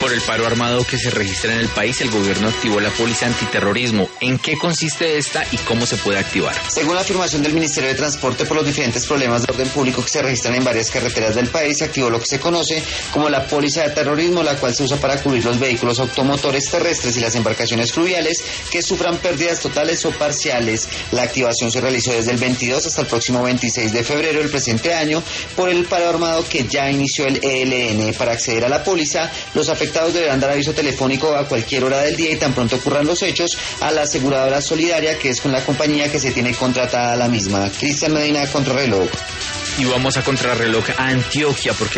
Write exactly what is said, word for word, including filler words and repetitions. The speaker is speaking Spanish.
Por el paro armado que se registra en el país, el gobierno activó la póliza antiterrorismo. ¿En qué consiste esta y cómo se puede activar? Según la afirmación del Ministerio de Transporte, por los diferentes problemas de orden público que se registran en varias carreteras del país, se activó lo que se conoce como la póliza de terrorismo, la cual se usa para cubrir los vehículos automotores terrestres y las embarcaciones fluviales que sufran pérdidas totales o parciales. La activación se realizó desde el veintidós hasta el próximo veintiséis de febrero del presente año por el paro armado que ya inició el E L N. Para acceder a la póliza, los afectados deberán dar aviso telefónico a cualquier hora del día y tan pronto ocurran los hechos a la aseguradora solidaria, que es con la compañía que se tiene contratada la misma. Cristian Medina, Contrarreloj. Y vamos a Contrarreloj a Antioquia, porque